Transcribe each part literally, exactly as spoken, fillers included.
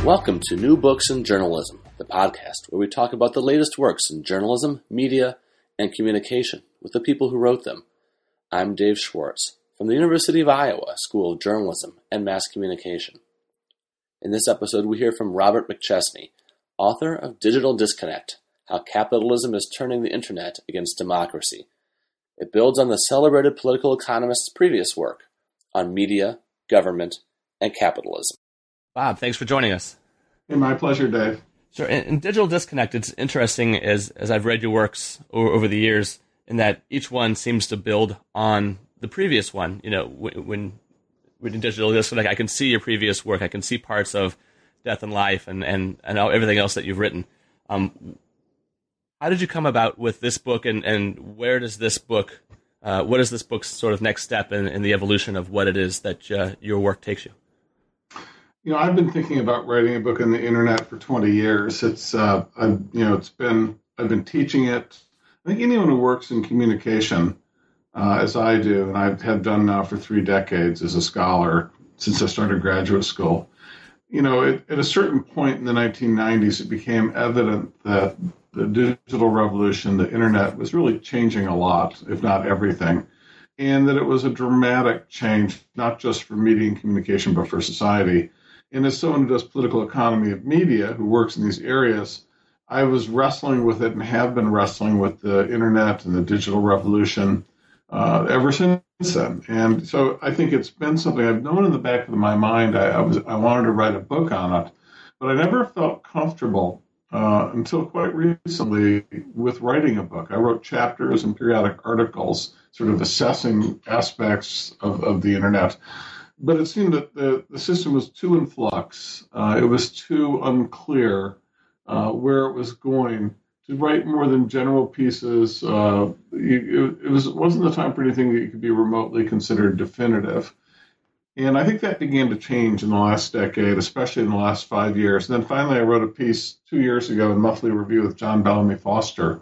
Welcome to New Books in Journalism, the podcast where we talk about the latest works in journalism, media, and communication with the people who wrote them. I'm Dave Schwartz from the University of Iowa School of Journalism and Mass Communication. In this episode, we hear from Robert McChesney, author of Digital Disconnect, How Capitalism is Turning the Internet Against Democracy. It builds on the celebrated political economist's previous work on media, government, and capitalism. Bob, thanks for joining us. Hey, my pleasure, Dave. Sure. In, in Digital Disconnect, it's interesting as as I've read your works over, over the years, in that each one seems to build on the previous one. You know, when, when reading Digital Disconnect, I can see your previous work. I can see parts of Death and Life and and, and everything else that you've written. Um, how did you come about with this book, and, and where does this book, uh, what is this book's sort of next step in, in the evolution of what it is that uh, your work takes you? You know, I've been thinking about writing a book on the internet for twenty years. It's, uh, I've, you know, it's been, I've been teaching it. I think anyone who works in communication, uh, as I do, and I have done now for three decades as a scholar since I started graduate school, you know, it, at a certain point in the nineteen nineties, it became evident that the digital revolution, the internet, was really changing a lot, if not everything, and that it was a dramatic change, not just for media and communication, but for society. And as someone who does political economy of media, who works in these areas, I was wrestling with it and have been wrestling with the internet and the digital revolution uh, ever since then. And so I think it's been something I've known in the back of my mind. I, I was I wanted to write a book on it, but I never felt comfortable uh, until quite recently with writing a book. I wrote chapters and periodic articles sort of assessing aspects of, of the internet. But it seemed that the, the system was too in flux. Uh, it was too unclear uh, where it was going to write more than general pieces. Uh, it, it was, it wasn't the time for anything that could be remotely considered definitive. And I think that began to change in the last decade, especially in the last five years. And then finally, I wrote a piece two years ago in Monthly Review with John Bellamy Foster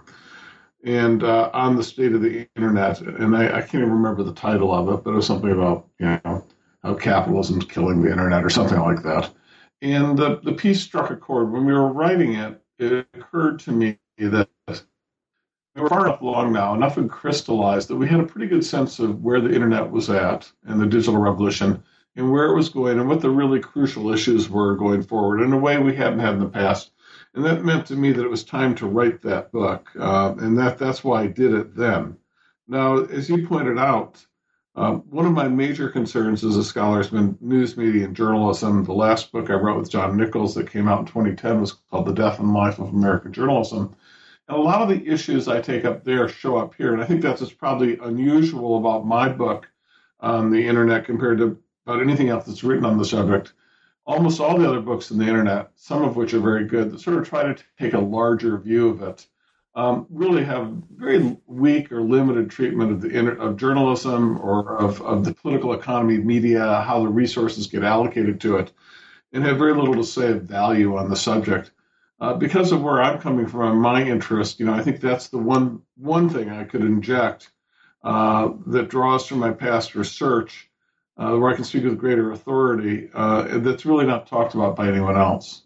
and uh, on the state of the internet. And I, I can't even remember the title of it, but it was something about, you know, how capitalism's killing the internet or something like that. And the, the piece struck a chord. When we were writing it, it occurred to me that we were far enough along now, enough had crystallized that we had a pretty good sense of where the internet was at and the digital revolution and where it was going and what the really crucial issues were going forward in a way we hadn't had in the past. And that meant to me that it was time to write that book. Uh, and that that's why I did it then. Now, as you pointed out, Um, one of my major concerns as a scholar has been news media and journalism. The last book I wrote with John Nichols that came out in twenty ten was called The Death and Life of American Journalism. And a lot of the issues I take up there show up here. And I think that's what's probably unusual about my book on the internet compared to about anything else that's written on the subject. Almost all the other books on the internet, some of which are very good, that sort of try to take a larger view of it, Um, really have very weak or limited treatment of the inter- of journalism or of, of the political economy, media, how the resources get allocated to it, and have very little to say of value on the subject. Uh, because of where I'm coming from, my interest, you know, I think that's the one one thing I could inject uh, that draws from my past research, uh, where I can speak with greater authority, uh, that's really not talked about by anyone else.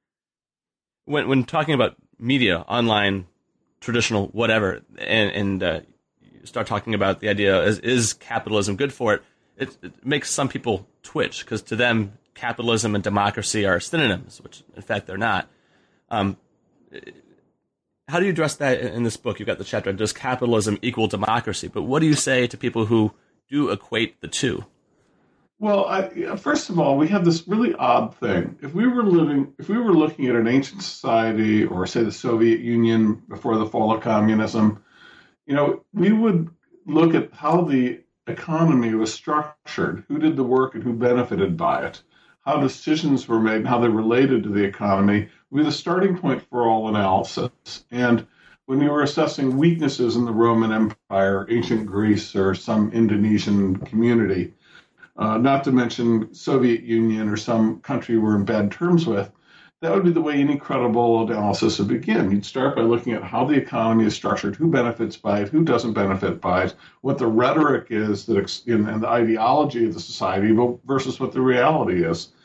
When when talking about media, online, traditional, whatever, and, and uh, you start talking about the idea, is, is capitalism good for it? It, it makes some people twitch, because to them, capitalism and democracy are synonyms, which, in fact, they're not. Um, how do you address that in this book? You've got the chapter, does capitalism equal democracy? But what do you say to people who do equate the two? Well, I, first of all, we have this really odd thing. If we were living, if we were looking at an ancient society, or say the Soviet Union before the fall of communism, you know, we would look at how the economy was structured, who did the work and who benefited by it, how decisions were made and how they related to the economy, would be the starting point for all analysis. And when you were assessing weaknesses in the Roman Empire, ancient Greece, or some Indonesian community, Uh, not to mention Soviet Union or some country we're in bad terms with, that would be the way any credible analysis would begin. You'd start by looking at how the economy is structured, who benefits by it, who doesn't benefit by it, what the rhetoric is that ex- and the ideology of the society versus what the reality is.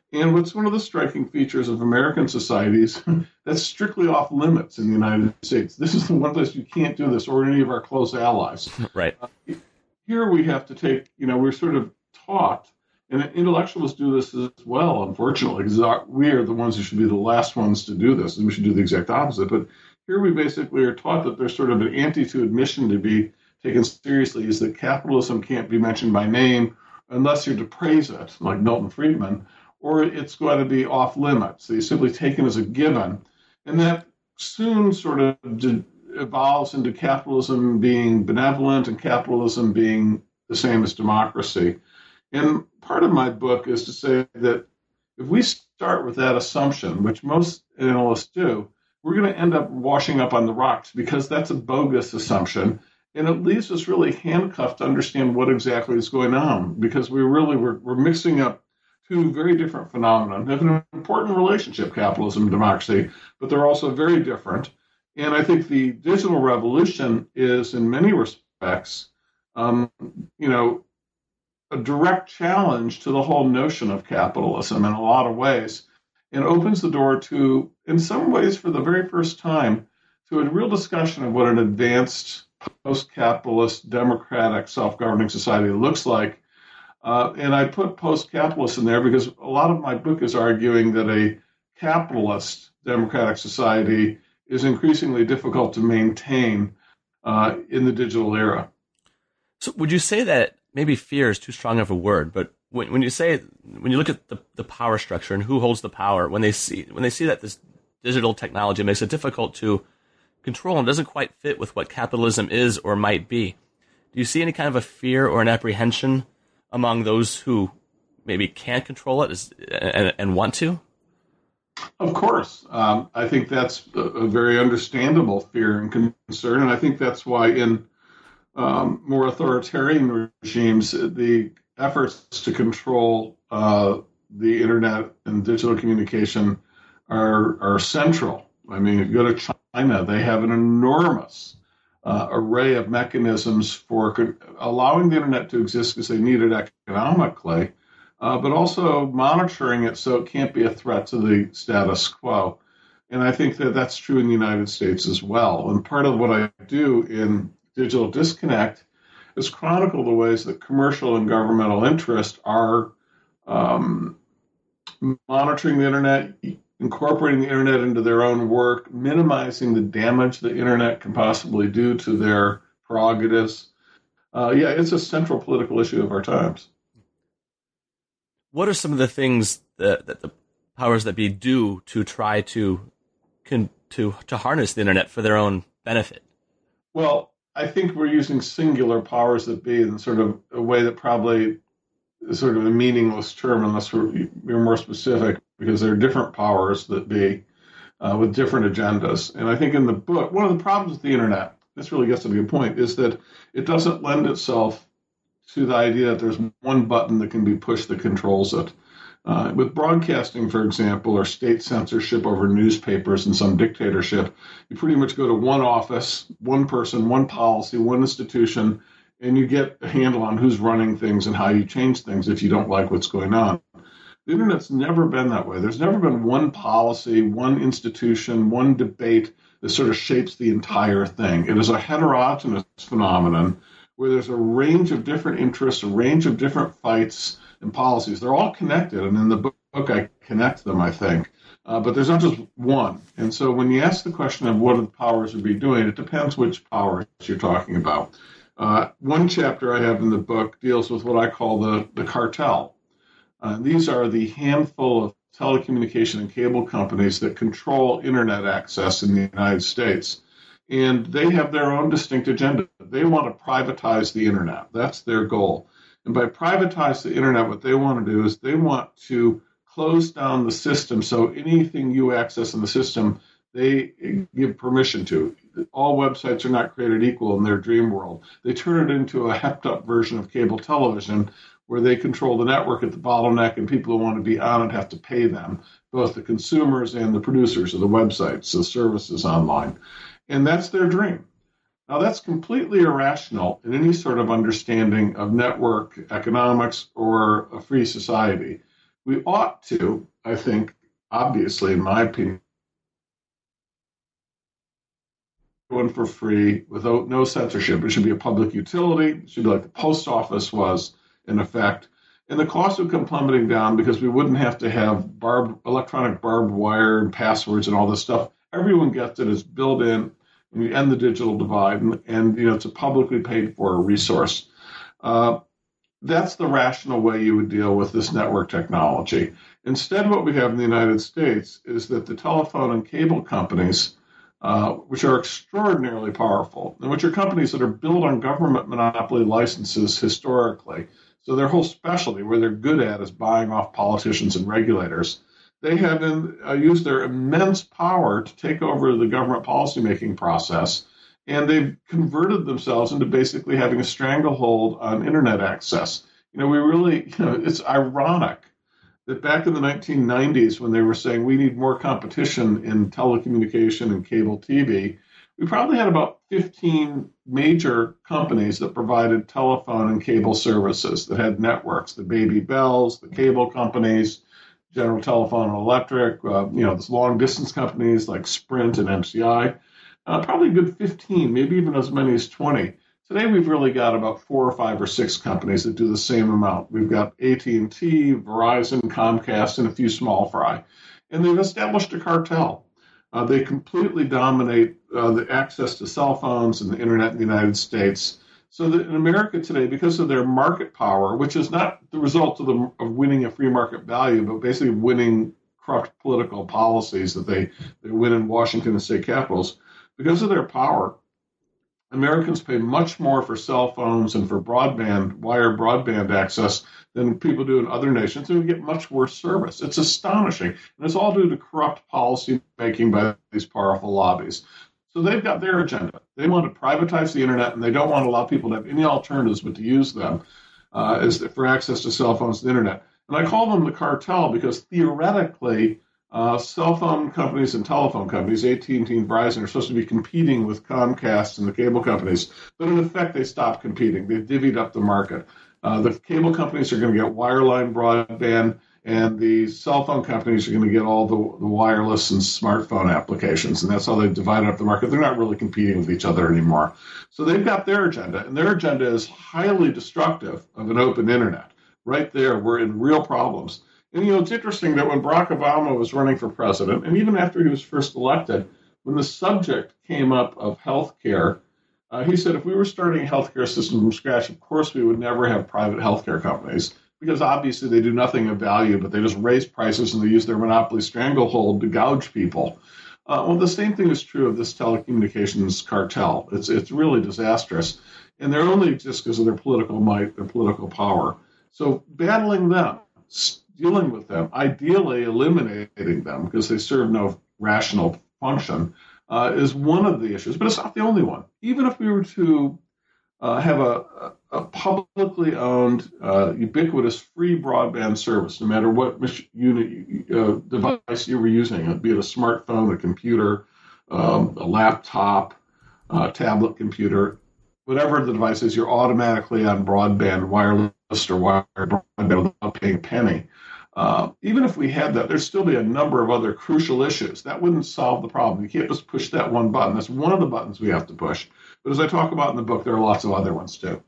And what's one of the striking features of American societies that's strictly off limits in the United States. This is the one place you can't do this, or any of our close allies. Right. Uh, here we have to take, you know, we're sort of taught, and intellectuals do this as well, unfortunately, because we are the ones who should be the last ones to do this, and we should do the exact opposite. But here we basically are taught that there's sort of an ante to admission to be taken seriously, is that capitalism can't be mentioned by name unless you're to praise it, like Milton Friedman, or it's going to be off limits. So you're simply taken as a given. And that soon sort of de- evolves into capitalism being benevolent and capitalism being the same as democracy. And part of my book is to say that if we start with that assumption, which most analysts do, we're going to end up washing up on the rocks, because that's a bogus assumption. And it leaves us really handcuffed to understand what exactly is going on, because we really, we're, we're mixing up two very different phenomena. They have an important relationship, capitalism and democracy, but they're also very different. And I think the digital revolution is, in many respects, um, you know, a direct challenge to the whole notion of capitalism in a lot of ways, and opens the door to, in some ways, for the very first time, to a real discussion of what an advanced post-capitalist, democratic, self-governing society looks like. Uh, and I put post-capitalist in there because a lot of my book is arguing that a capitalist democratic society is increasingly difficult to maintain uh, in the digital era. So would you say that maybe fear is too strong of a word, but when, when you say, when you look at the, the power structure and who holds the power, when they see when they see that this digital technology makes it difficult to control and doesn't quite fit with what capitalism is or might be, do you see any kind of a fear or an apprehension among those who maybe can't control it is, and, and want to? Of course. Um, I think that's a, a very understandable fear and concern, and I think that's why in um, more authoritarian regimes, the efforts to control uh, the internet and digital communication are, are central. I mean, if you go to China, they have an enormous Uh, array of mechanisms for co- allowing the internet to exist because they need it economically, uh, but also monitoring it so it can't be a threat to the status quo. And I think that that's true in the United States as well. And part of what I do in Digital Disconnect is chronicle the ways that commercial and governmental interests are um, monitoring the internet, incorporating the internet into their own work, minimizing the damage the internet can possibly do to their prerogatives. Uh, yeah, it's a central political issue of our times. What are some of the things that, that the powers that be do to try to can, to to harness the internet for their own benefit? Well, I think we're using singular powers that be in sort of a way that probably is sort of a meaningless term unless we're, we're more specific, because there are different powers that be uh, with different agendas. And I think in the book, one of the problems with the internet, this really gets to the point, is that it doesn't lend itself to the idea that there's one button that can be pushed that controls it. Uh, with broadcasting, for example, or state censorship over newspapers and some dictatorship, you pretty much go to one office, one person, one policy, one institution, and you get a handle on who's running things and how you change things if you don't like what's going on. The internet's never been that way. There's never been one policy, one institution, one debate that sort of shapes the entire thing. It is a heterogeneous phenomenon where there's a range of different interests, a range of different fights and policies. They're all connected, and in the book I connect them, I think. Uh, but there's not just one. And so when you ask the question of what the powers would be doing, it depends which powers you're talking about. Uh, one chapter I have in the book deals with what I call the, the cartel. Uh, these are the handful of telecommunication and cable companies that control internet access in the United States. And they have their own distinct agenda. They want to privatize the internet. That's their goal. And by privatize the internet, what they want to do is they want to close down the system so anything you access in the system, they give permission to. All websites are not created equal in their dream world. They turn it into a hepped-up version of cable television where they control the network at the bottleneck, and people who want to be on it have to pay them, both the consumers and the producers of the websites, the services online. And that's their dream. Now, that's completely irrational in any sort of understanding of network economics or a free society. We ought to, I think, obviously, in my opinion, one for free without no censorship. It should be a public utility. It should be like the post office was, in effect. And the cost would come plummeting down because we wouldn't have to have barbed, electronic barbed wire and passwords and all this stuff. Everyone gets it. It's built in. And we end the digital divide. And, and you know, it's a publicly paid for resource. Uh, that's the rational way you would deal with this network technology. Instead, what we have in the United States is that the telephone and cable companies, uh, which are extraordinarily powerful, and which are companies that are built on government monopoly licenses historically. So their whole specialty, where they're good at, is buying off politicians and regulators. They have in, uh, used their immense power to take over the government policymaking process, and they've converted themselves into basically having a stranglehold on internet access. You know, we really, you know, it's ironic that back in the nineteen nineties, when they were saying we need more competition in telecommunication and cable T V, we probably had about fifteen major companies that provided telephone and cable services that had networks, the Baby Bells, the cable companies, General Telephone and Electric, uh, you know, these long distance companies like Sprint and M C I, uh, probably a good fifteen, maybe even as many as twenty. Today, we've really got about four or five or six companies that do the same amount. We've got A T and T, Verizon, Comcast, and a few small fry. And they've established a cartel. Uh, they completely dominate uh, the access to cell phones and the internet in the United States. So that in America today, because of their market power, which is not the result of, the, of winning a free market value, but basically winning corrupt political policies that they, they win in Washington and state capitals, because of their power, Americans pay much more for cell phones and for broadband, wire broadband access than people do in other nations, and we get much worse service. It's astonishing. And it's all due to corrupt policy making by these powerful lobbies. So they've got their agenda. They want to privatize the internet, and they don't want to allow people to have any alternatives but to use them uh, as for access to cell phones and the internet. And I call them the cartel because theoretically, Uh, cell phone companies and telephone companies, A T and T and Verizon, are supposed to be competing with Comcast and the cable companies. But in effect, they stopped competing. They divvied up the market. Uh, the cable companies are going to get wireline broadband, and the cell phone companies are going to get all the, the wireless and smartphone applications. And that's how they've divided up the market. They're not really competing with each other anymore. So they've got their agenda, and their agenda is highly destructive of an open internet. Right there, we're in real problems. And, you know, it's interesting that when Barack Obama was running for president, and even after he was first elected, when the subject came up of health care, uh, he said if we were starting a healthcare system from scratch, of course we would never have private healthcare companies, because obviously they do nothing of value, but they just raise prices and they use their monopoly stranglehold to gouge people. Uh, well, the same thing is true of this telecommunications cartel. It's, it's really disastrous. And they're only just because of their political might, their political power. So battling them, dealing with them, ideally eliminating them because they serve no rational function, uh, is one of the issues. But it's not the only one. Even if we were to uh, have a, a publicly owned, uh, ubiquitous, free broadband service, no matter what unit, uh, device you were using, be it a smartphone, a computer, um, a laptop, a tablet computer, whatever the device is, you're automatically on broadband, wireless, or wired broadband without paying a penny. Uh, even if we had that, there'd still be a number of other crucial issues. That wouldn't solve the problem. You can't just push that one button. That's one of the buttons we have to push. But as I talk about in the book, there are lots of other ones too.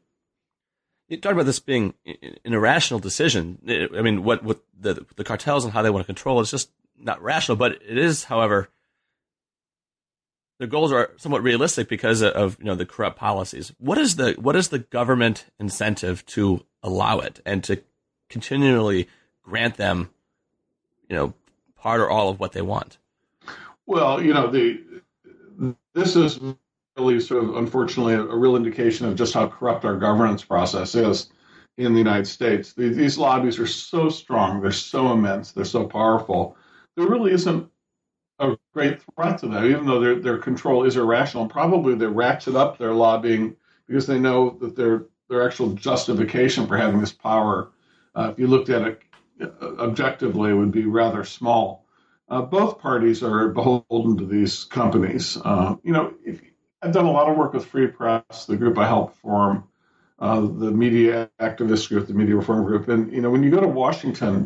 You talked about this being an irrational decision. I mean, what, what the, the cartels and how they want to control is just not rational, but it is, however, their goals are somewhat realistic because of, you know, the corrupt policies. What is the what is the government incentive to allow it and to continually grant them, you know, part or all of what they want? Well, you know, the this is really sort of, unfortunately, a, a real indication of just how corrupt our governance process is in the United States. The, these lobbies are so strong, they're so immense, they're so powerful. There really isn't a great threat to them, even though their their control is irrational. And probably they ratchet up their lobbying because they know that their their actual justification for having this power, uh, if you looked at it objectively, would be rather small. Uh, both parties are beholden to these companies. Uh, you know, if, I've done a lot of work with Free Press, the group I helped form, uh, the media activist group, the Media Reform Group, and you know, when you go to Washington,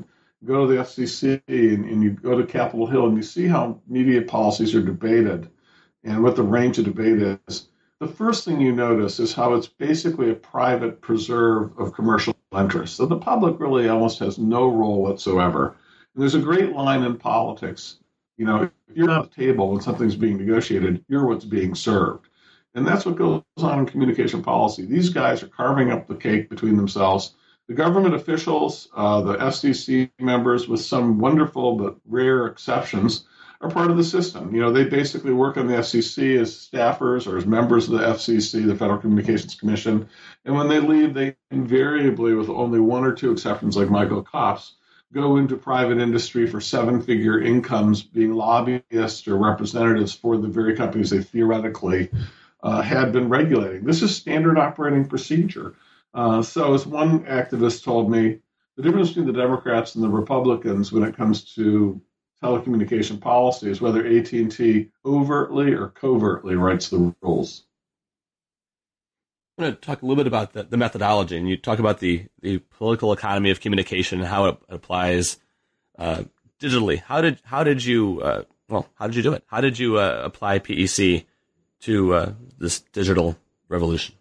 go to the F C C and, and you go to Capitol Hill and you see how media policies are debated and what the range of debate is, the first thing you notice is how it's basically a private preserve of commercial interests. So the public really almost has no role whatsoever. And there's a great line in politics, you know, if you're not at the table when something's being negotiated, you're what's being served. And that's what goes on in communication policy. These guys are carving up the cake between themselves. The government officials, uh, the F C C members, with some wonderful but rare exceptions, are part of the system. You know, they basically work on the F C C as staffers or as members of the F C C, the Federal Communications Commission. And when they leave, they invariably, with only one or two exceptions like Michael Kopps, go into private industry for seven-figure incomes being lobbyists or representatives for the very companies they theoretically uh, had been regulating. This is standard operating procedure. Uh, so as one activist told me, the difference between the Democrats and the Republicans when it comes to telecommunication policy is whether A T and T overtly or covertly writes the rules. I'm going to talk a little bit about the, the methodology, and you talk about the, the political economy of communication and how it applies uh, digitally. How did how did you uh, well how did you do it? How did you uh, apply P E C to uh, this digital revolution?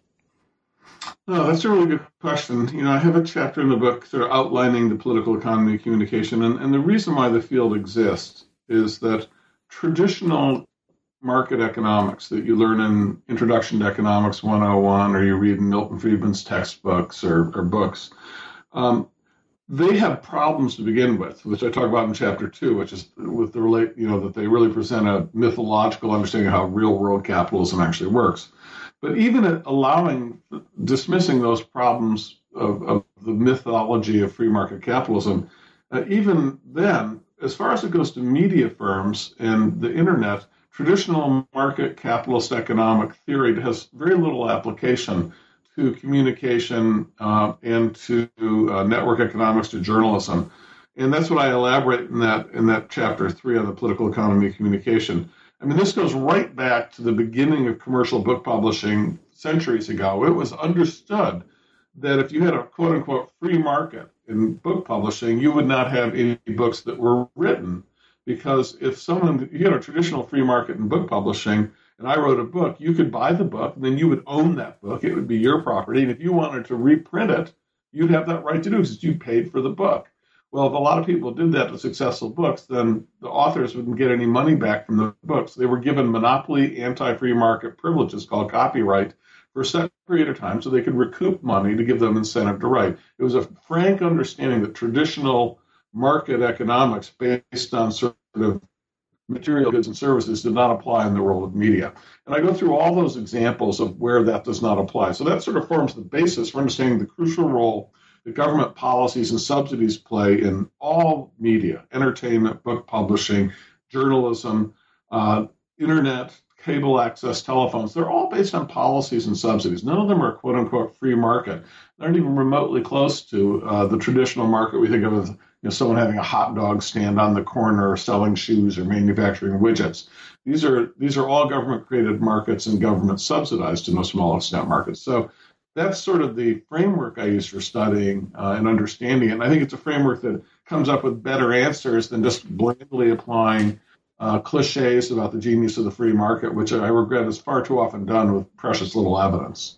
Oh, that's a really good question. You know, I have a chapter in the book sort of outlining the political economy of communication, and, and the reason why the field exists is that traditional market economics that you learn in Introduction to Economics one oh one, or you read in Milton Friedman's textbooks or, or books, um, they have problems to begin with, which I talk about in chapter two, which is with the relate, you know, that they really present a mythological understanding of how real world capitalism actually works. But even allowing, dismissing those problems of, of the mythology of free market capitalism, uh, even then, as far as it goes to media firms and the internet, traditional market capitalist economic theory has very little application to communication uh, and to uh, network economics, to journalism. And that's what I elaborate in that in that chapter three on the political economy of communication. I mean, this goes right back to the beginning of commercial book publishing centuries ago. It was understood that if you had a quote-unquote free market in book publishing, you would not have any books that were written. Because if someone, you had a traditional free market in book publishing, and I wrote a book, you could buy the book, and then you would own that book. It would be your property. And if you wanted to reprint it, you'd have that right to do because you paid for the book. Well, if a lot of people did that with successful books, then the authors wouldn't get any money back from the books. They were given monopoly anti-free market privileges called copyright for a set period of time so they could recoup money to give them incentive to write. It was a frank understanding that traditional market economics based on sort of material goods and services did not apply in the world of media. And I go through all those examples of where that does not apply. So that sort of forms the basis for understanding the crucial role that government policies and subsidies play in all media, entertainment, book publishing, journalism, uh, internet, cable access, telephones. They're all based on policies and subsidies. None of them are quote unquote free market. They aren't even remotely close to uh, the traditional market we think of as, you know, someone having a hot dog stand on the corner or selling shoes or manufacturing widgets. These are these are all government created markets and government subsidized to no small extent markets. So that's sort of the framework I use for studying uh, and understanding it. And I think it's a framework that comes up with better answers than just blandly applying uh, cliches about the genius of the free market, which I regret is far too often done with precious little evidence.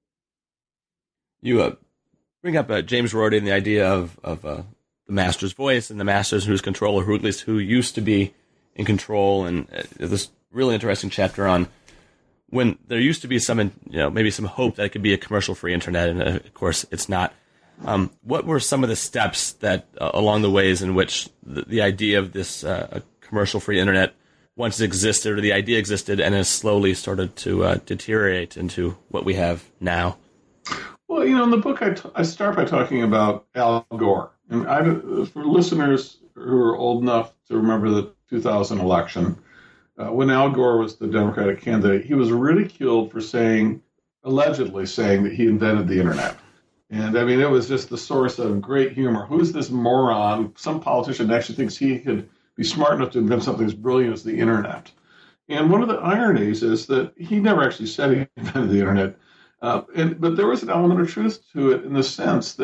You uh, bring up uh, James Rorty and the idea of, of uh, the master's voice and the master's who's control, or who at least who used to be in control. And uh, this really interesting chapter on when there used to be some, you know, maybe some hope that it could be a commercial-free internet, and uh, of course it's not. Um, what were some of the steps that, uh, along the ways in which the, the idea of this uh, commercial-free internet once existed, or the idea existed, and has slowly started to uh, deteriorate into what we have now? Well, you know, in the book I, t- I start by talking about Al Gore. And I, for listeners who are old enough to remember the two thousand election, Uh, when Al Gore was the Democratic candidate, he was ridiculed for saying, allegedly saying, that he invented the internet. And I mean, it was just the source of great humor. Who's this moron? Some politician actually thinks he could be smart enough to invent something as brilliant as the internet. And one of the ironies is that he never actually said he invented the internet. Uh, and, but there was an element of truth to it in the sense that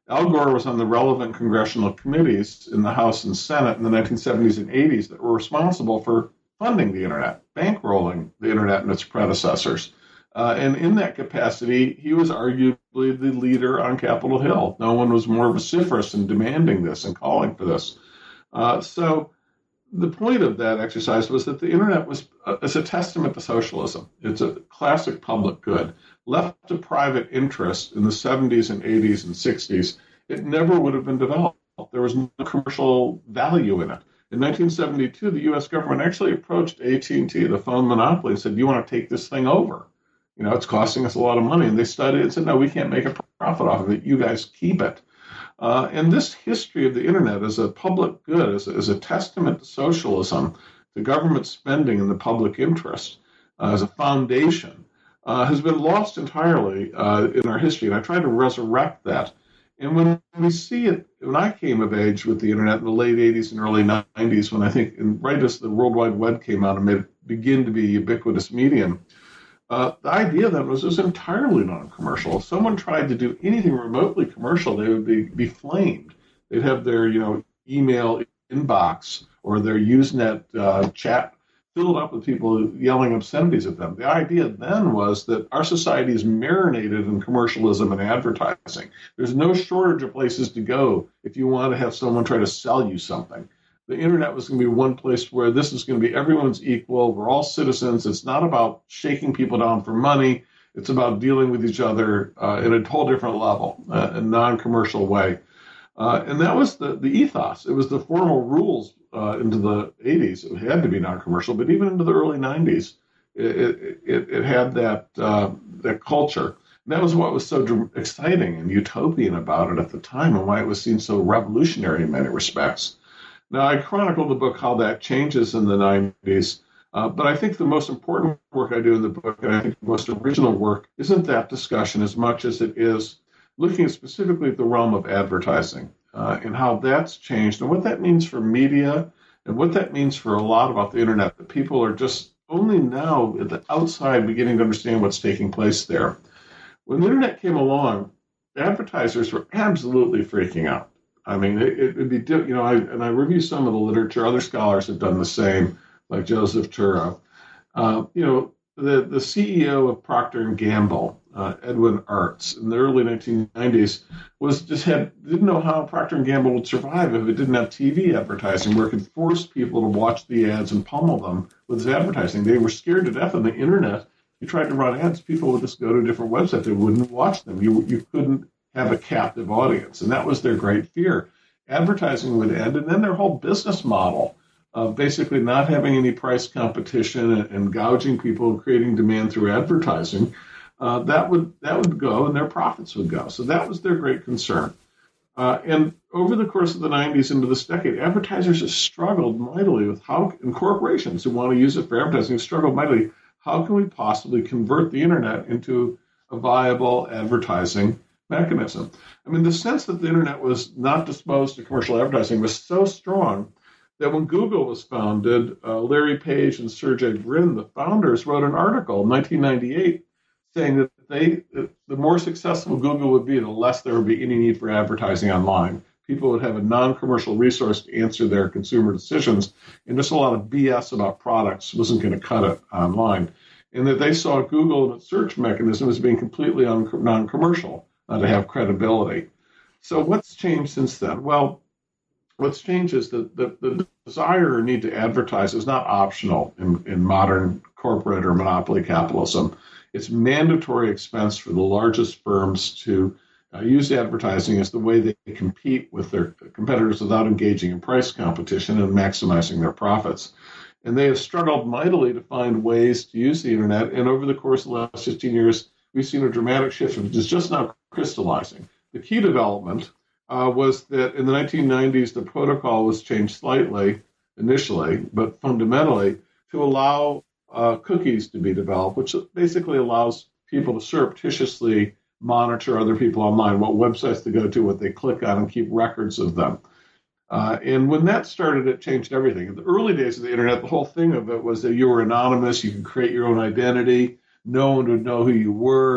Al Gore was on the relevant congressional committees in the House and Senate in the nineteen seventies and eighties that were responsible for funding the internet, bankrolling the internet and its predecessors. Uh, and in that capacity, he was arguably the leader on Capitol Hill. No one was more vociferous in demanding this and calling for this. Uh, so the point of that exercise was that the internet was uh, is a testament to socialism. It's a classic public good. Left to private interest in the seventies and eighties and sixties, it never would have been developed. There was no commercial value in it. In nineteen seventy-two, the U S government actually approached A T and T, the phone monopoly, and said, "Do you want to take this thing over? You know, it's costing us a lot of money." And they studied it and said, "No, we can't make a profit off of it. You guys keep it." Uh, and this history of the internet as a public good, as a, as a testament to socialism, to government spending in the public interest, uh, as a foundation, uh, has been lost entirely uh, in our history. And I try to resurrect that. And when we see it, when I came of age with the internet in the late eighties and early nineties, when I think, and right as the World Wide Web came out and made it begin to be a ubiquitous medium, Uh, the idea then was it was entirely non-commercial. If someone tried to do anything remotely commercial, they would be, be flamed. They'd have their, you know, email inbox or their Usenet uh, chat filled up with people yelling obscenities at them. The idea then was that our society is marinated in commercialism and advertising. There's no shortage of places to go if you want to have someone try to sell you something. The internet was going to be one place where this is going to be everyone's equal. We're all citizens. It's not about shaking people down for money. It's about dealing with each other uh, in a whole different level, uh, a non-commercial way. Uh, and that was the, the ethos. It was the formal rules uh, into the eighties. It had to be non-commercial, but even into the early nineties, it, it, it had that, uh, that culture. And that was what was so exciting and utopian about it at the time and why it was seen so revolutionary in many respects. Now, I chronicle the book how that changes in the nineties, uh, but I think the most important work I do in the book, and I think the most original work, isn't that discussion as much as it is looking specifically at the realm of advertising uh, and how that's changed and what that means for media and what that means for a lot about the internet, that people are just only now at the outside beginning to understand what's taking place there. When the internet came along, advertisers were absolutely freaking out. I mean, it would be, you know, I, and I review some of the literature. Other scholars have done the same, like Joseph Turow. Uh, you know, the, the C E O of Procter and Gamble, uh, Edwin Arts, in the early nineteen nineties, was just had didn't know how Procter and Gamble would survive if it didn't have T V advertising, where it could force people to watch the ads and pummel them with its advertising. They were scared to death on the internet. You tried to run ads, people would just go to a different website. They wouldn't watch them. You you couldn't have a captive audience. And that was their great fear. Advertising would end, and then their whole business model of basically not having any price competition and, and gouging people and creating demand through advertising, uh, that would that would go, and their profits would go. So that was their great concern. Uh, and over the course of the nineties into this decade, advertisers have struggled mightily with how, and corporations who want to use it for advertising have struggled mightily. How can we possibly convert the internet into a viable advertising mechanism? I mean, the sense that the internet was not disposed to commercial advertising was so strong that when Google was founded, uh, Larry Page and Sergey Brin, the founders, wrote an article in nineteen ninety-eight saying that they, the more successful Google would be, the less there would be any need for advertising online. People would have a non-commercial resource to answer their consumer decisions, and just a lot of B S about products wasn't going to cut it online. And that they saw Google and its search mechanism as being completely un- non-commercial. Uh, to have credibility. So what's changed since then? Well, what's changed is that the, the desire or need to advertise is not optional in, in modern corporate or monopoly capitalism. It's mandatory expense for the largest firms to uh, use advertising as the way they compete with their competitors without engaging in price competition and maximizing their profits. And they have struggled mightily to find ways to use the internet. And over the course of the last fifteen years, we've seen a dramatic shift, which is just now crystallizing. The key development uh, was that in the nineteen nineties, the protocol was changed slightly initially, but fundamentally to allow uh, cookies to be developed, which basically allows people to surreptitiously monitor other people online, what websites to go to, what they click on, and keep records of them. Uh, and when that started, it changed everything. In the early days of the internet, the whole thing of it was that you were anonymous, you could create your own identity, no one would know who you were.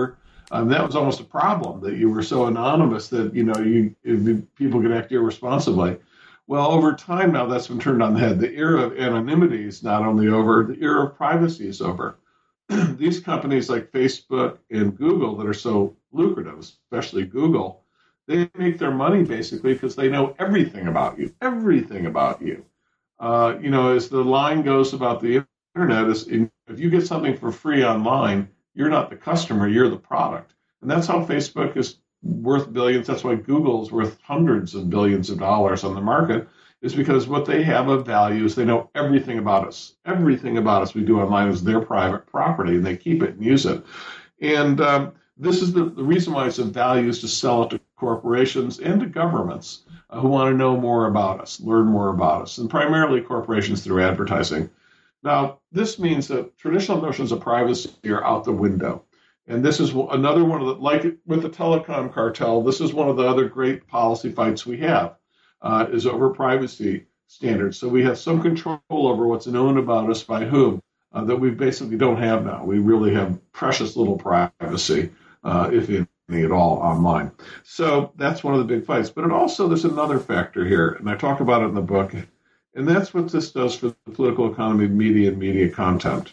Um, that was almost a problem, that you were so anonymous that, you know, you, if people could act irresponsibly. Well, over time now, that's been turned on the head. The era of anonymity is not only over, the era of privacy is over. These companies like Facebook and Google that are so lucrative, especially Google, they make their money basically because they know everything about you, everything about you. Uh, you know, as the line goes about the internet, is if you get something for free online, you're not the customer, you're the product. And that's how Facebook is worth billions. That's why Google is worth hundreds of billions of dollars on the market, is because what they have of value is they know everything about us. Everything about us we do online is their private property, and they keep it and use it. And um, this is the, the reason why it's of value, is to sell it to corporations and to governments uh, who want to know more about us, learn more about us, and primarily corporations through advertising. Now, this means that traditional notions of privacy are out the window. And this is another one of the, like with the telecom cartel, this is one of the other great policy fights we have, uh, is over privacy standards. So we have some control over what's known about us by whom uh, that we basically don't have now. We really have precious little privacy, uh, if any at all, online. So that's one of the big fights. But it also, there's another factor here, and I talk about it in the book, and that's what this does for the political economy of media and media content.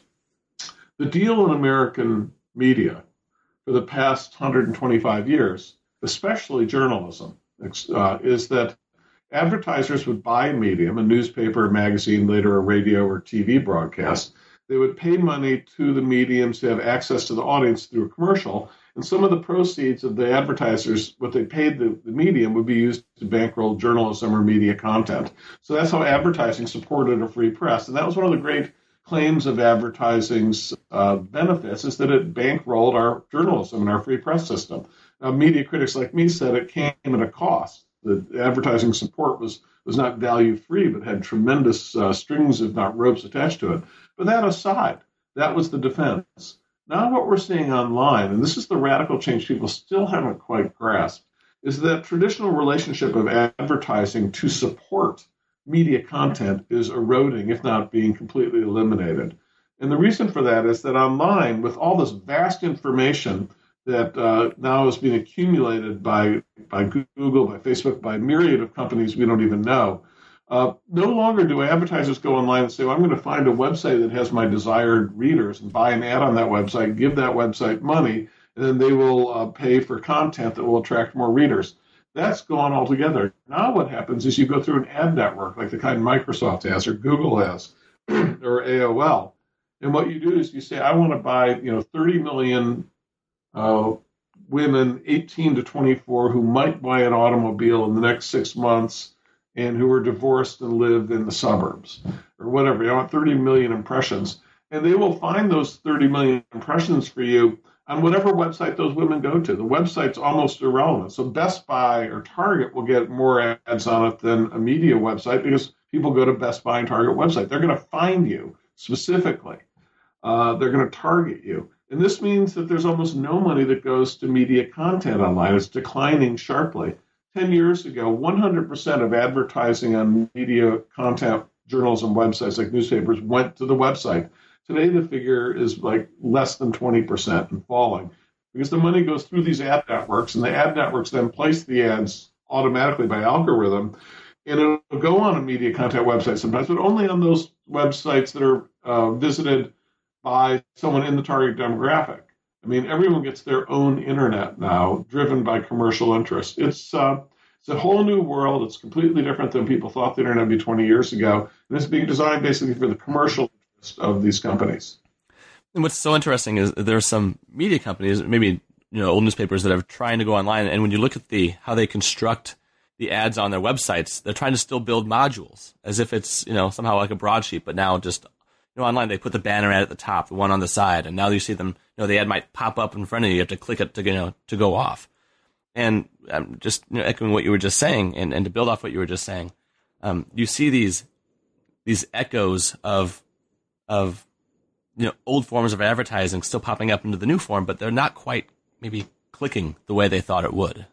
The deal in American media for the past one hundred twenty-five years, especially journalism, uh, is that advertisers would buy a medium, a newspaper, a magazine, later a radio or T V broadcast. They would pay money to the mediums to have access to the audience through a commercial, and some of the proceeds of the advertisers, what they paid the, the medium, would be used to bankroll journalism or media content. So that's how advertising supported a free press. And that was one of the great claims of advertising's uh, benefits, is that it bankrolled our journalism and our free press system. Uh, media critics like me said it came at a cost. The advertising support was, was not value-free, but had tremendous uh, strings, if not ropes, attached to it. But that aside, that was the defense. Now what we're seeing online, and this is the radical change people still haven't quite grasped, is that traditional relationship of advertising to support media content is eroding, if not being completely eliminated. And the reason for that is that online, with all this vast information that uh, now is being accumulated by, by Google, by Facebook, by a myriad of companies we don't even know, uh, no longer do advertisers go online and say, well, I'm going to find a website that has my desired readers and buy an ad on that website, give that website money, and then they will uh, pay for content that will attract more readers. That's gone altogether. Now what happens is you go through an ad network like the kind Microsoft has or Google has or A O L. And what you do is you say, I want to buy, you know, thirty million uh, women eighteen to twenty-four who might buy an automobile in the next six months and who are divorced and live in the suburbs or whatever. I want thirty million impressions. And they will find those thirty million impressions for you on whatever website those women go to. The website's almost irrelevant. So Best Buy or Target will get more ads on it than a media website because people go to Best Buy and Target website. They're going to find you specifically. Uh, they're going to target you. And this means that there's almost no money that goes to media content online. It's declining sharply. Ten years ago, one hundred percent of advertising on media content journalism websites like newspapers went to the website. Today, the figure is like less than twenty percent and falling because the money goes through these ad networks, and the ad networks then place the ads automatically by algorithm, and it'll go on a media content website sometimes, but only on those websites that are uh, visited by someone in the target demographic. I mean, everyone gets their own internet now, driven by commercial interest. It's uh, it's a whole new world. It's completely different than people thought the internet would be twenty years ago, and it's being designed basically for the commercial of these companies. And what's so interesting is there are some media companies, maybe you know old newspapers that are trying to go online, and when you look at the how they construct the ads on their websites, they're trying to still build modules as if it's you know somehow like a broadsheet, but now just you know online they put the banner ad at the top, the one on the side, and now you see them. You know the ad might pop up in front of you. You have to click it to you know to go off. And um, just you know, echoing what you were just saying, and, and to build off what you were just saying, um, you see these these echoes of of you know old forms of advertising still popping up into the new form, but they're not quite maybe clicking the way they thought it would.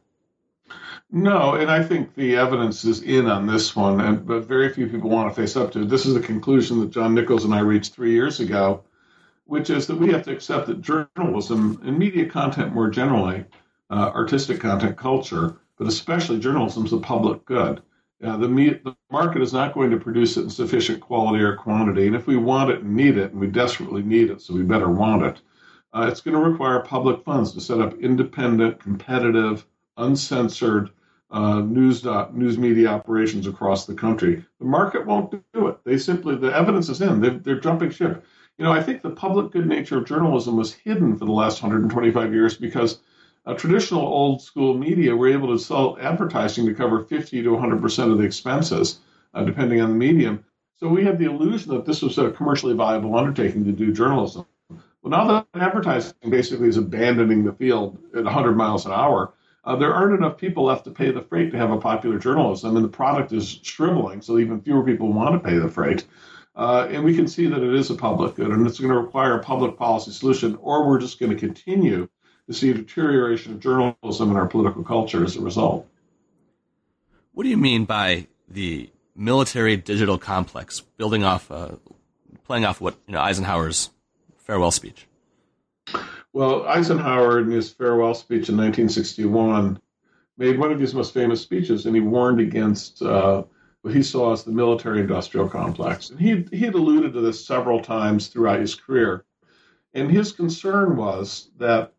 No, and I think the evidence is in on this one, and, but very few people want to face up to it. This is a conclusion that John Nichols and I reached three years ago which is that we have to accept that journalism and media content more generally, uh, artistic content, culture, but especially journalism is a public good. Uh, the, me- the market is not going to produce it in sufficient quality or quantity, and if we want it and need it, and we desperately need it, so we better want it, uh, it's going to require public funds to set up independent, competitive, uncensored uh, news dot, news media operations across the country. The market won't do it. They simply, the evidence is in. They're, they're jumping ship. You know, I think the public good nature of journalism was hidden for the last one hundred twenty-five years because uh, traditional old school media were able to sell advertising to cover fifty to one hundred percent of the expenses, uh, depending on the medium. So we had the illusion that this was a commercially viable undertaking to do journalism. Well, now that advertising basically is abandoning the field at one hundred miles an hour, uh, there aren't enough people left to pay the freight to have a popular journalism, and the product is shriveling, so even fewer people want to pay the freight. Uh, and we can see that it is a public good, and it's going to require a public policy solution, or we're just going to continue to see a deterioration of journalism in our political culture as a result. What do you mean by the military digital complex, building off, uh, playing off what you know Eisenhower's farewell speech? Well, Eisenhower, in his farewell speech in nineteen sixty-one, made one of his most famous speeches, and he warned against uh, what he saw as the military-industrial complex. And he he had alluded to this several times throughout his career. And his concern was that,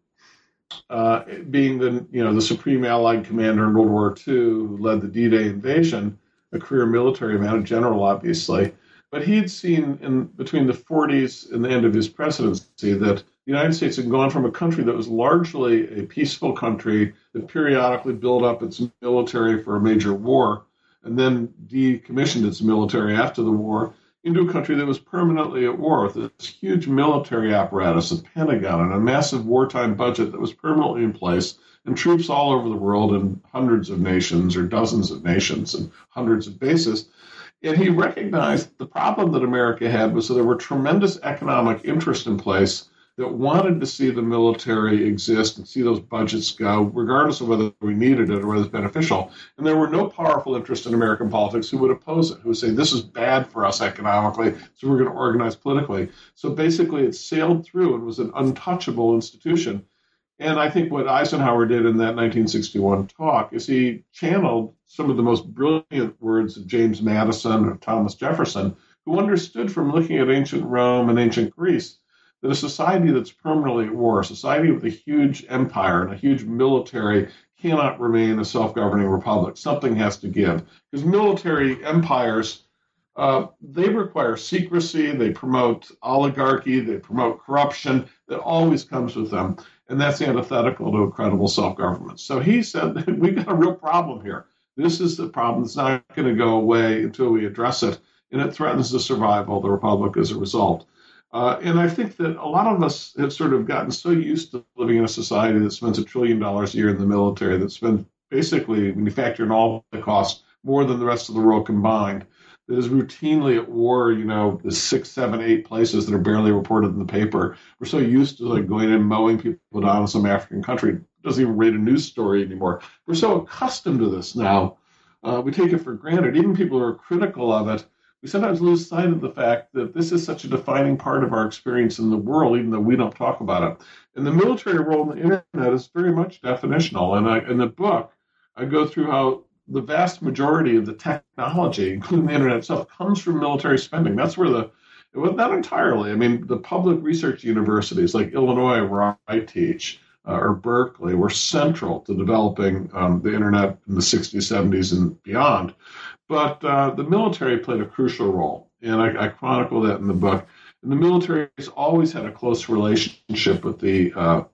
uh, being the you know the supreme Allied commander in World War Two, who led the D-Day invasion, a career military man, a general, obviously, but he'd seen in between the forties and the end of his presidency that the United States had gone from a country that was largely a peaceful country that periodically built up its military for a major war and then decommissioned its military after the war into a country that was permanently at war with this huge military apparatus, a Pentagon, and a massive wartime budget that was permanently in place, and troops all over the world in hundreds of nations or dozens of nations and hundreds of bases. And he recognized the problem that America had was that there were tremendous economic interests in place that wanted to see the military exist and see those budgets go, regardless of whether we needed it or whether it's beneficial. And there were no powerful interests in American politics who would oppose it, who would say, this is bad for us economically, so we're going to organize politically. So basically it sailed through and was an untouchable institution. And I think what Eisenhower did in that nineteen sixty-one talk is he channeled some of the most brilliant words of James Madison or Thomas Jefferson, who understood from looking at ancient Rome and ancient Greece that a society that's permanently at war, a society with a huge empire and a huge military, cannot remain a self-governing republic. Something has to give. Because military empires, uh, they require secrecy, they promote oligarchy, they promote corruption that always comes with them. And that's antithetical to a credible self-government. So he said, we've got a real problem here. This is the problem that's not going to go away until we address it, and it threatens the survival of the republic as a result. Uh, and I think that a lot of us have sort of gotten so used to living in a society that spends a trillion dollars a year in the military, that spends basically, when you factor in all the costs, more than the rest of the world combined, that is routinely at war, you know, the six, seven, eight places that are barely reported in the paper. We're so used to like going in and mowing people down in some African country. It doesn't even read a news story anymore. We're so accustomed to this now. Uh, we take it for granted. Even people who are critical of it, we sometimes lose sight of the fact that this is such a defining part of our experience in the world, even though we don't talk about it. And the military role in the internet is very much definitional. And I, in the book, I go through how the vast majority of the technology, including the internet itself, comes from military spending. That's where the, well, not entirely. I mean, the public research universities like Illinois, where I teach, uh, or Berkeley, were central to developing um, the internet in the sixties, seventies, and beyond. But uh, the military played a crucial role, and I, I chronicle that in the book. And the military has always had a close relationship with the uh,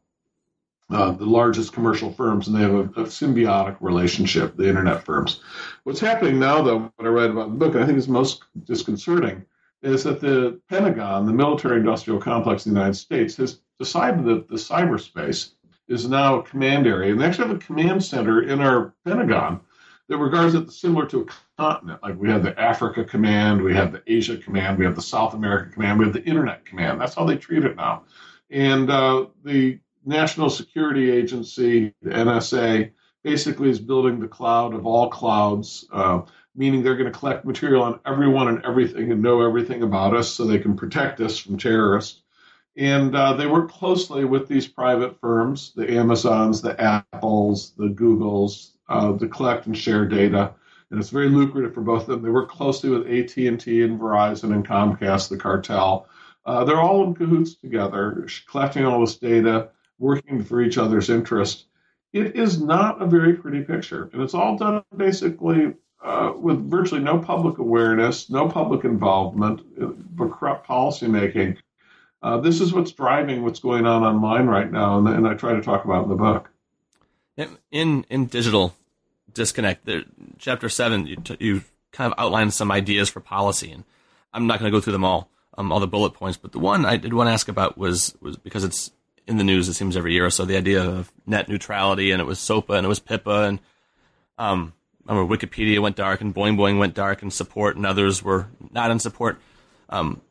uh, the largest commercial firms, and they have a, a symbiotic relationship, the internet firms. What's happening now, though, what I write about in the book, and I think is most disconcerting, is that the Pentagon, the military-industrial complex in the United States, has decided that the cyberspace is now a command area. And they actually have a command center in our Pentagon that regards it similar to a continent. Like we have the Africa Command, we have the Asia Command, we have the South America Command, we have the Internet Command. That's how they treat it now. And uh, the National Security Agency, the N S A, basically is building the cloud of all clouds, uh, meaning they're going to collect material on everyone and everything and know everything about us so they can protect us from terrorists. And uh, they work closely with these private firms, the Amazons, the Apples, the Googles, uh, to collect and share data. And it's very lucrative for both of them. They work closely with A T and T and Verizon and Comcast, the cartel. Uh, they're all in cahoots together, collecting all this data, working for each other's interest. It is not a very pretty picture. And it's all done basically uh, with virtually no public awareness, no public involvement, but corrupt policymaking. Uh, this is what's driving what's going on online right now, and, and I try to talk about it in the book. In in Digital Disconnect, there, chapter seven, you, t- you kind of outlined some ideas for policy, and I'm not going to go through them all, um, all the bullet points, but the one I did want to ask about was was because it's in the news, it seems every year or so, the idea of net neutrality, and it was SOPA and it was PIPA, and um, I remember Wikipedia went dark, and Boing Boing went dark in support, and others were not in support. Um,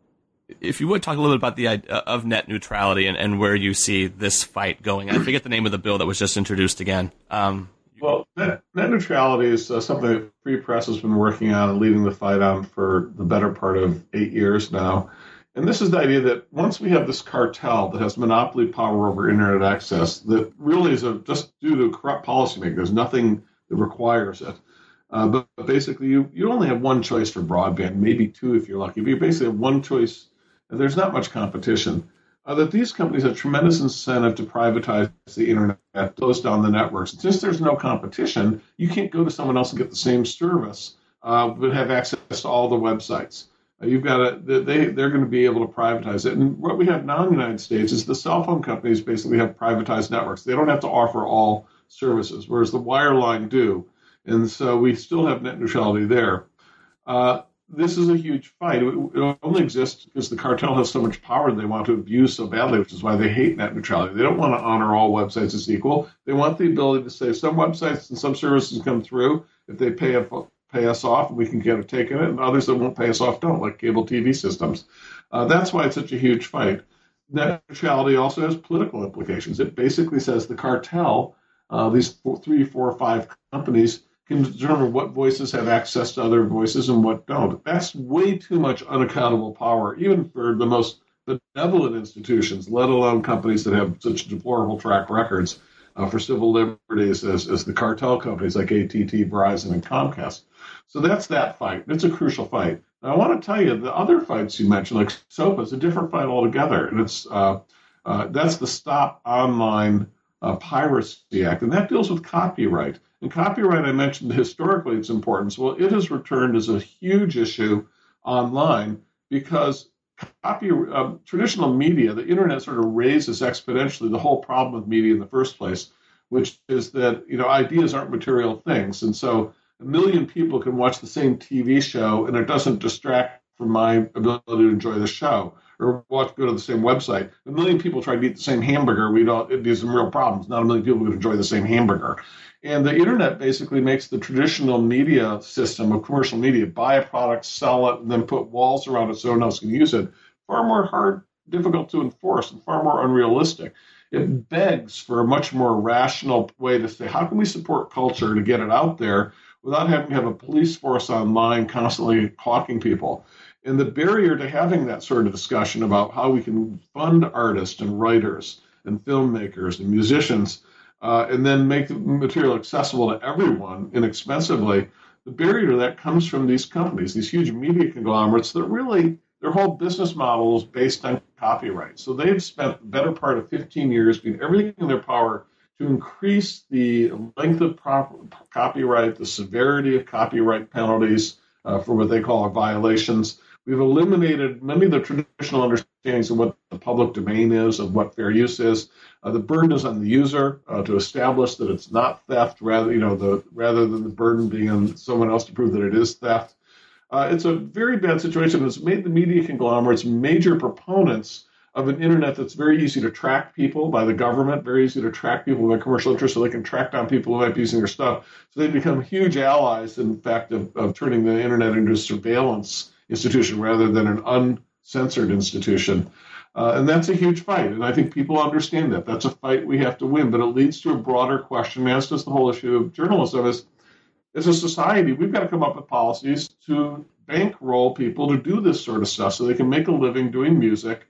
If you would talk a little bit about the idea of net neutrality and, and where you see this fight going. I forget the name of the bill that was just introduced again. Um, well, net, net neutrality is uh, something that Free Press has been working on and leading the fight on for the better part of eight years now. And this is the idea that once we have this cartel that has monopoly power over internet access, that really is a, just due to corrupt policymaking. There's nothing that requires it. Uh, but, but basically, you, you only have one choice for broadband, maybe two if you're lucky. But you basically have one choice. There's not much competition, uh, that these companies have tremendous incentive to privatize the internet, close down the networks. Since there's no competition, you can't go to someone else and get the same service, uh, but have access to all the websites. Uh, you've got to, they, they're going to be able to privatize it. And what we have now in the United States is the cell phone companies basically have privatized networks. They don't have to offer all services, whereas the wireline do. And so we still have net neutrality there. Uh, This is a huge fight. It only exists because the cartel has so much power they want to abuse so badly, which is why they hate net neutrality. They don't want to honor all websites as equal. They want the ability to say some websites and some services come through if they pay, a, pay us off, and we can get a take in it, and others that won't pay us off don't, like cable T V systems. Uh, that's why it's such a huge fight. Net neutrality also has political implications. It basically says the cartel, uh, these four, three, four, five companies, can determine what voices have access to other voices and what don't. That's way too much unaccountable power, even for the most benevolent institutions, let alone companies that have such deplorable track records uh, for civil liberties as, as the cartel companies like A T T, Verizon, and Comcast. So that's that fight. It's a crucial fight. Now, I want to tell you, the other fights you mentioned, like SOPA, is a different fight altogether. And it's uh, uh, that's the Stop Online uh, Piracy Act, and that deals with copyright. And copyright, I mentioned historically its importance. Well, it has returned as a huge issue online because copy, uh, traditional media, the internet sort of raises exponentially the whole problem with media in the first place, which is that, you know, ideas aren't material things. And so a million people can watch the same T V show and it doesn't distract from my ability to enjoy the show, or watch, go to the same website. A million people try to eat the same hamburger. We don't, it, there's some real problems. Not a million people can enjoy the same hamburger. And the internet basically makes the traditional media system of commercial media, buy a product, sell it, and then put walls around it so no one else can use it, far more hard, difficult to enforce, and far more unrealistic. It begs for a much more rational way to say, how can we support culture to get it out there without having to have a police force online constantly hawking people? And the barrier to having that sort of discussion about how we can fund artists and writers and filmmakers and musicians uh, and then make the material accessible to everyone inexpensively, the barrier to that comes from these companies, these huge media conglomerates that really, their whole business model is based on copyright. So they've spent the better part of fifteen years doing everything in their power to increase the length of prop- copyright, the severity of copyright penalties uh, for what they call violations. We've eliminated many of the traditional understandings of what the public domain is, of what fair use is. Uh, the burden is on the user uh, to establish that it's not theft, rather, you know, the rather than the burden being on someone else to prove that it is theft. Uh, it's a very bad situation. It's made the media conglomerates major proponents of an internet that's very easy to track people by the government, very easy to track people by commercial interests, so they can track down people who might be using their stuff. So they become huge allies, in fact, of, of turning the internet into a surveillance institution rather than an uncensored institution. Uh, and that's a huge fight. And I think people understand that. That's a fight we have to win. But it leads to a broader question, as does the whole issue of journalism, is as a society, we've got to come up with policies to bankroll people to do this sort of stuff so they can make a living doing music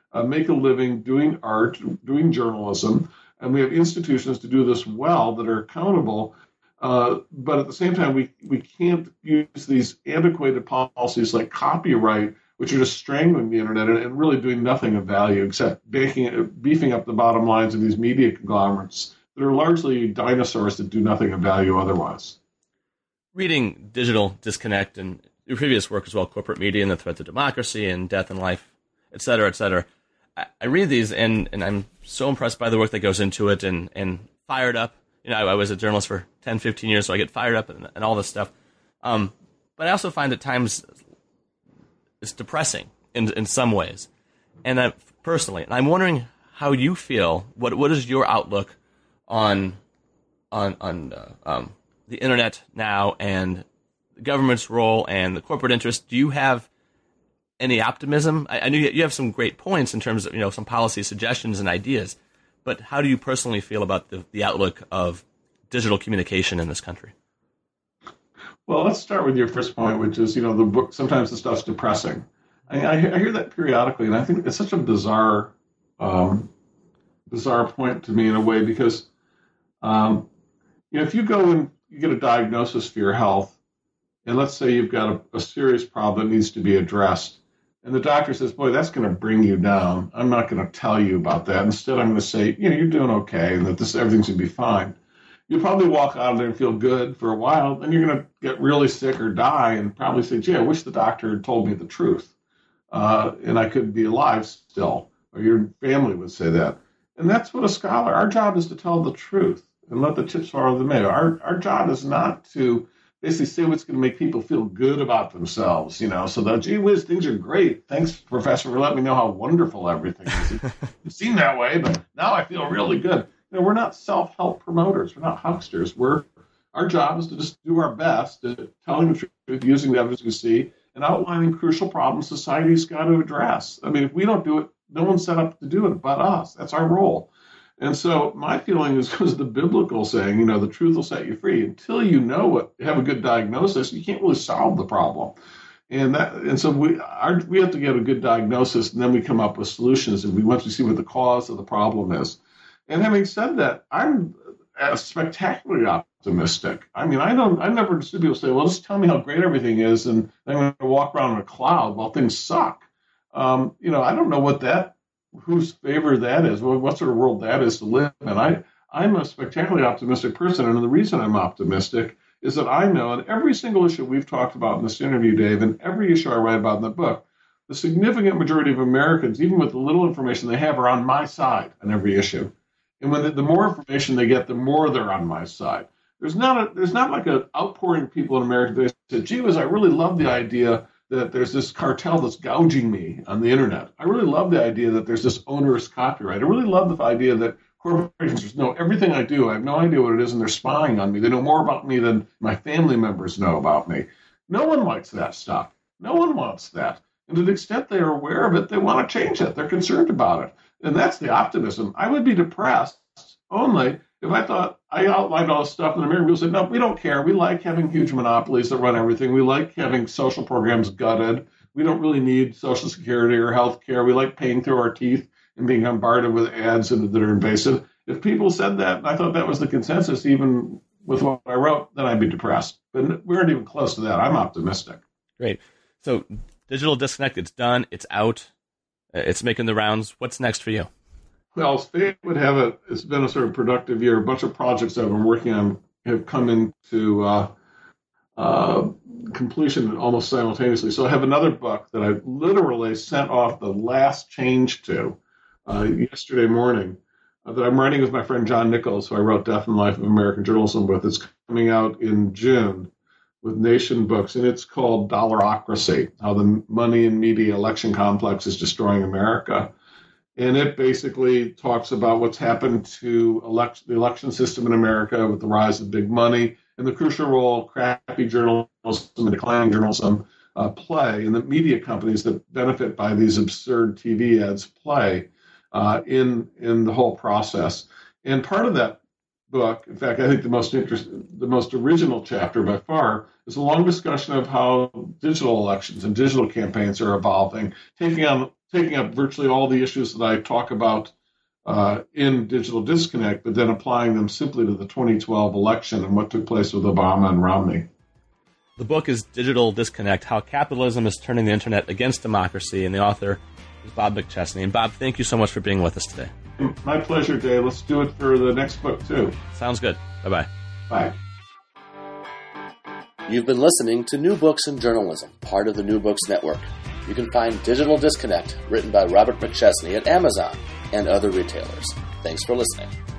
uh, make a living doing art, doing journalism, and we have institutions to do this well that are accountable. Uh, but at the same time, we, we can't use these antiquated policies like copyright, which are just strangling the internet and, and really doing nothing of value except baking, beefing up the bottom lines of these media conglomerates that are largely dinosaurs that do nothing of value otherwise. Reading Digital Disconnect and your previous work as well, Corporate Media and the Threat to Democracy and Death and Life, et cetera, et cetera, I, I read these and, and I'm so impressed by the work that goes into it and, and fired up. You know, I, I was a journalist for ten, fifteen years, so I get fired up and, and all this stuff. Um, but I also find at times it's depressing in in some ways. And I, personally, and I'm wondering how you feel. What what is your outlook on on on uh, um, the internet now and the government's role and the corporate interest? Do you have any optimism? I, I know you have some great points in terms of, you know, some policy suggestions and ideas. But how do you personally feel about the, the outlook of digital communication in this country? Well, let's start with your first point, which is, you know, the book, sometimes the stuff's depressing. I, I, I hear that periodically, and I think it's such a bizarre, um, bizarre point to me in a way, because, um, you know, if you go and you get a diagnosis for your health, and let's say you've got a, a serious problem that needs to be addressed, and the doctor says, boy, that's going to bring you down. I'm not going to tell you about that. Instead, I'm going to say, you know, you're doing okay and that this everything's going to be fine. You'll probably walk out of there and feel good for a while. Then you're going to get really sick or die and probably say, gee, I wish the doctor had told me the truth. Uh, and I could be alive still. Or your family would say that. And that's what a scholar, our job is to tell the truth and let the chips fall where they may. Our, our job is not to basically say what's going to make people feel good about themselves, you know, so that, gee whiz, things are great. Thanks, Professor, for letting me know how wonderful everything is. It, it seemed that way, but now I feel really good. You know, we're not self-help promoters. We're not hucksters. We're, our job is to just do our best at telling the truth, using the evidence we see, and outlining crucial problems society's got to address. I mean, if we don't do it, no one's set up to do it but us. That's our role. And so my feeling is, was the biblical saying, you know, the truth will set you free. Until you know what, have a good diagnosis, you can't really solve the problem. And that, and so we our, we have to get a good diagnosis, and then we come up with solutions. And we once we see what the cause of the problem is. And having said that, I'm spectacularly optimistic. I mean, I don't. I never understood people say, "Well, just tell me how great everything is," and then I'm going to walk around in a cloud while things suck. Um, you know, I don't know what that. Whose favor that is, what sort of world that is to live in. I, I'm a spectacularly optimistic person, and the reason I'm optimistic is that I know in every single issue we've talked about in this interview, Dave, and every issue I write about in the book, the significant majority of Americans, even with the little information they have, are on my side on every issue. And when the, the more information they get, the more they're on my side. There's not a, there's not like an outpouring of people in America that say, gee whiz, I really love the idea that there's this cartel that's gouging me on the internet. I really love the idea that there's this onerous copyright. I really love the idea that corporations know everything I do. I have no idea what it is, and they're spying on me. They know more about me than my family members know about me. No one likes that stuff. No one wants that. And to the extent they are aware of it, they want to change it. They're concerned about it. And that's the optimism. I would be depressed only if I thought I outlined all this stuff and the American people said, no, we don't care. We like having huge monopolies that run everything. We like having social programs gutted. We don't really need Social Security or health care. We like paying through our teeth and being bombarded with ads that are invasive. If people said that, and I thought that was the consensus, even with what I wrote, then I'd be depressed. But we aren't even close to that. I'm optimistic. Great. So Digital Disconnect, it's done. It's out. It's making the rounds. What's next for you? Well, Fate would have a, it's been a sort of productive year. A bunch of projects I've been working on have come into uh, uh, completion almost simultaneously. So I have another book that I literally sent off the last change to uh, yesterday morning uh, that I'm writing with my friend John Nichols, who I wrote Death and Life of American Journalism with. It's coming out in June with Nation Books, and it's called Dollarocracy, How the Money and Media Election Complex is Destroying America. And it basically talks about what's happened to elect, the election system in America with the rise of big money and the crucial role crappy journalism and declining journalism uh, play, and the media companies that benefit by these absurd T V ads play uh, in, in the whole process. And part of that book, in fact, I think the most interest, the most original chapter by far, is a long discussion of how digital elections and digital campaigns are evolving, taking on taking up virtually all the issues that I talk about uh, in Digital Disconnect, but then applying them simply to the twenty twelve election and what took place with Obama and Romney. The book is Digital Disconnect, How Capitalism is Turning the Internet Against Democracy, and the author is Bob McChesney. And Bob, thank you so much for being with us today. My pleasure, Dave. Let's do it for the next book, too. Sounds good. Bye-bye. Bye. You've been listening to New Books in Journalism, part of the New Books Network. You can find Digital Disconnect, written by Robert McChesney, at Amazon and other retailers. Thanks for listening.